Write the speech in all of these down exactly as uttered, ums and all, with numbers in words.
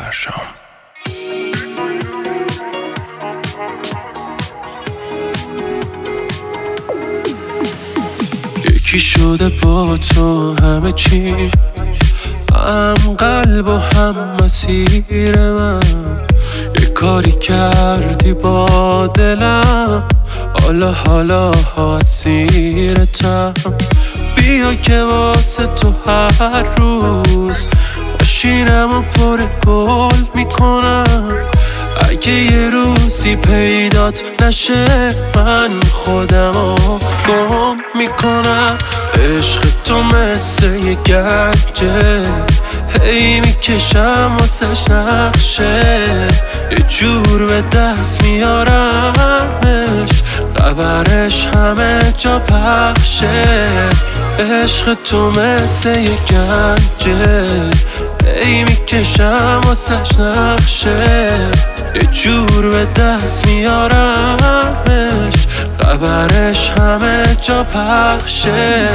فرشام. یکی شده با تو همه چی، هم قلب و هم مسیر من. یه کاری کردی با دلم، حالا حالا اسیرتم. بیا که واسه تو هر روز ماشینم و پر گل میکنم. اگه یه روزی پیدات نشه من خودمو گم میکنم. عشق تو مثل یه گنجه، هی میکشم واسش نقشه. یه جور به دست میارمش، خبرش همه جا پخشه. عشق تو مثل یه گنجه، هی میکشم واسش نقشه. یه جور به دست میارمش، خبرش همه جا پخشه.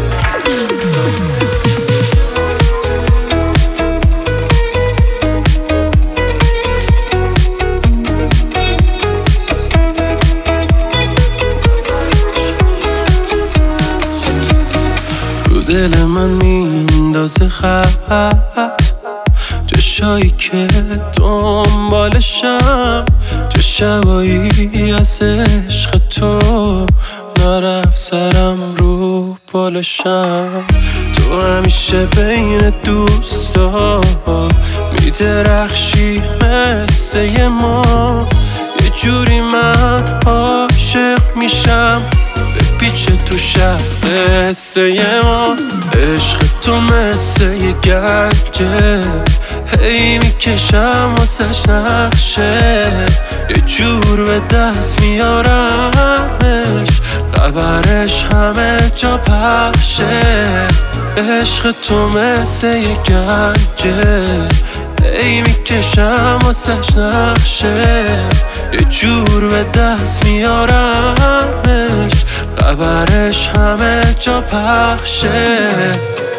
رو دل من میندازه خط، چشایی که دنبالشم، چه شبایی از عشق تو نرفت سرم رو بالشم. تو همیشه بین دوستا میدرخشی مثل یه ما. یه جوری من عاشق میشم بپیچه تو شب قصه ما. عشق تو مثل یه گنجه، هی میکشم واسش نقشه. یه جور به دست میارمش، خبرش همه جا پخشه. عشق تو مثل یه گنجه، هی میکشم واسش نقشه. یه جور به دست میارمش، خبرش همه جا پخشه.